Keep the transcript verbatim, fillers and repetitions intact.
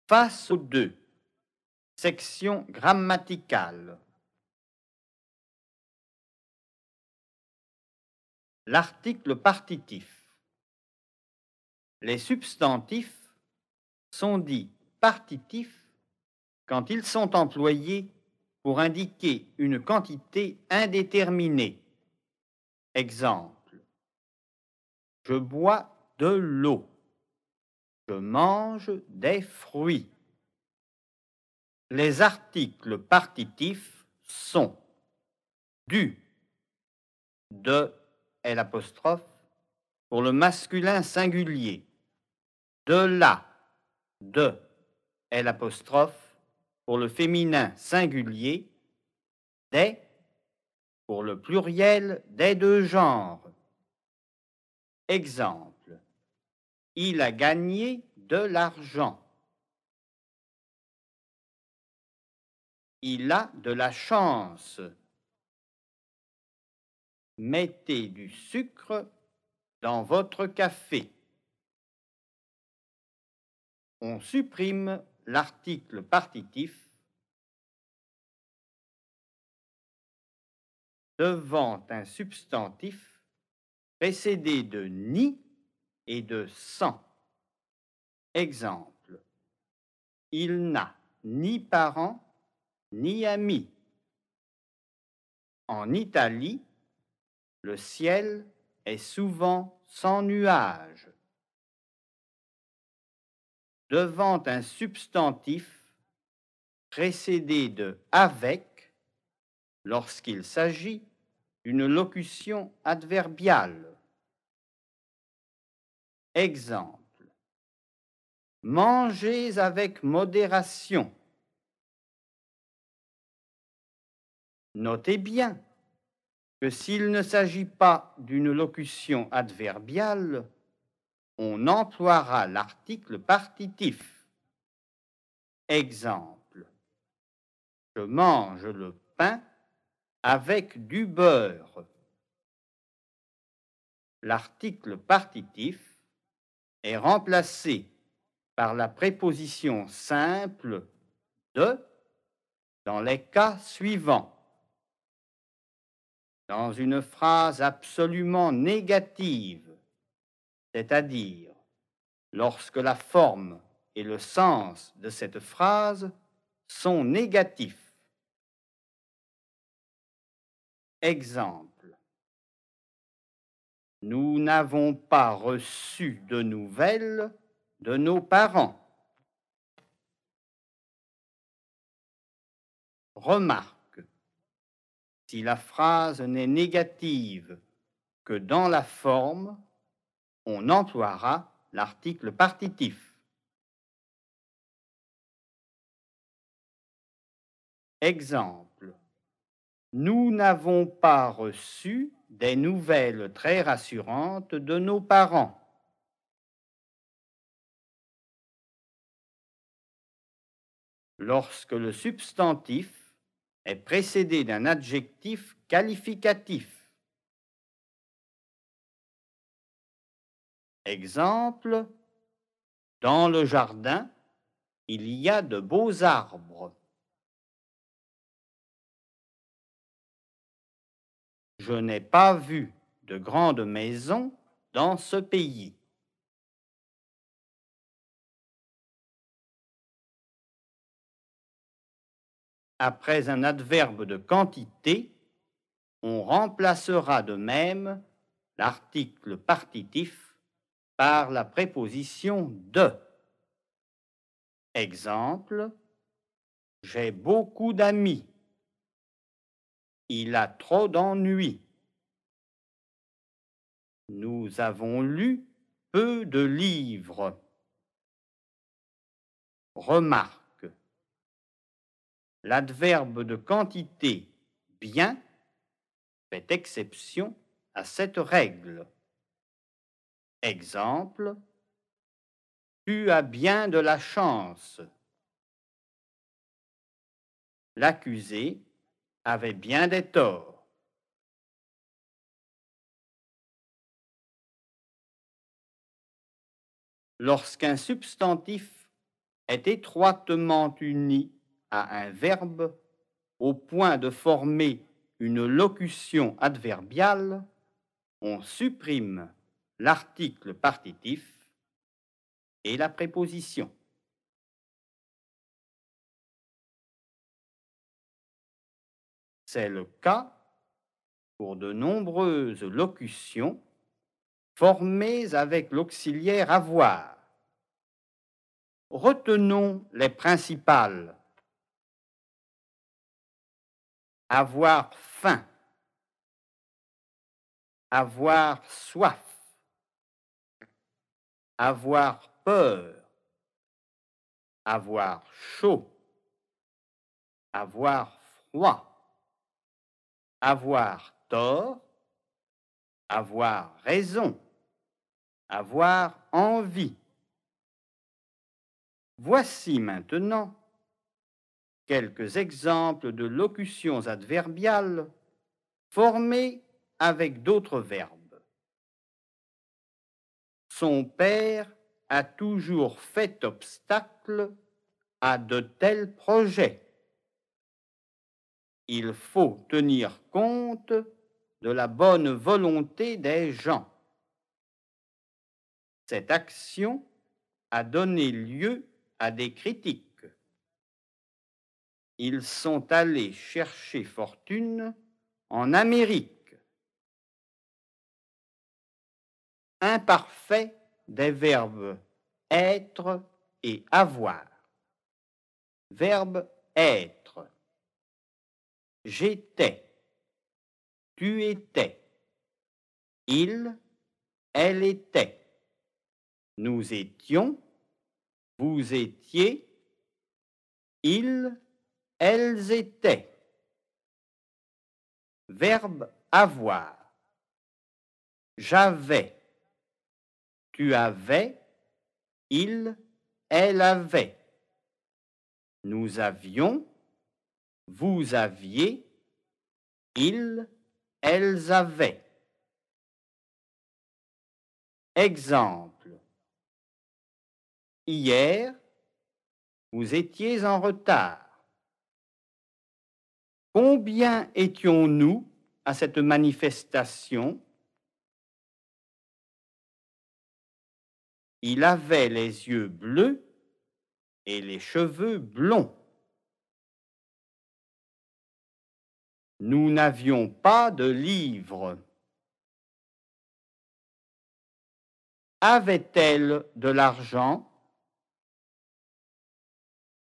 Face aux deux. Section grammaticale. L'article partitif. Les substantifs sont dits partitifs quand ils sont employés pour indiquer une quantité indéterminée. Exemple. Je bois de l'eau. Je mange des fruits. Les articles partitifs sont du, de, l'apostrophe, pour le masculin singulier, de la, de, l'apostrophe, pour le féminin singulier, des, pour le pluriel des deux genres. Exemple. Il a gagné de l'argent. Il a de la chance. Mettez du sucre dans votre café. On supprime l'article partitif devant un substantif précédé de ni et de sans. Exemple. Il n'a ni parents ni amis. En Italie, le ciel est souvent sans nuages. Devant un substantif précédé de avec, lorsqu'il s'agit d'une locution adverbiale. Exemple. Mangez avec modération. Notez bien que s'il ne s'agit pas d'une locution adverbiale, on emploiera l'article partitif. Exemple. Je mange le pain avec du beurre. L'article partitif est remplacé par la préposition simple de dans les cas suivants. Dans une phrase absolument négative, c'est-à-dire lorsque la forme et le sens de cette phrase sont négatifs. Exemple. Nous n'avons pas reçu de nouvelles de nos parents. Remarque. Si la phrase n'est négative que dans la forme, on emploiera l'article partitif. Exemple. Nous n'avons pas reçu des nouvelles très rassurantes de nos parents. Lorsque le substantif est précédé d'un adjectif qualificatif. Exemple. Dans le jardin, il y a de beaux arbres. Je n'ai pas vu de grandes maisons dans ce pays. Après un adverbe de quantité, on remplacera de même l'article partitif par la préposition de. Exemple. J'ai beaucoup d'amis. Il a trop d'ennuis. Nous avons lu peu de livres. Remarque. L'adverbe de quantité bien fait exception à cette règle. Exemple. Tu as bien de la chance. L'accusé avait bien des torts. Lorsqu'un substantif est étroitement uni à un verbe au point de former une locution adverbiale, on supprime l'article partitif et la préposition. C'est le cas pour de nombreuses locutions formées avec l'auxiliaire avoir. Retenons les principales. Avoir faim, avoir soif, avoir peur, avoir chaud, avoir froid, avoir tort, avoir raison, avoir envie. Voici maintenant quelques exemples de locutions adverbiales formées avec d'autres verbes. Son père a toujours fait obstacle à de tels projets. Il faut tenir compte de la bonne volonté des gens. Cette action a donné lieu à des critiques. Ils sont allés chercher fortune en Amérique. Imparfait des verbes être et avoir. Verbe être. J'étais, tu étais, il, elle était, nous étions, vous étiez, ils, elles étaient. Verbe avoir. J'avais, tu avais, il, elle avait. Nous avions, vous aviez, ils, elles avaient. Exemple. Hier, vous étiez en retard. Combien étions-nous à cette manifestation? Il avait les yeux bleus et les cheveux blonds. Nous n'avions pas de livre. Avait-elle de l'argent?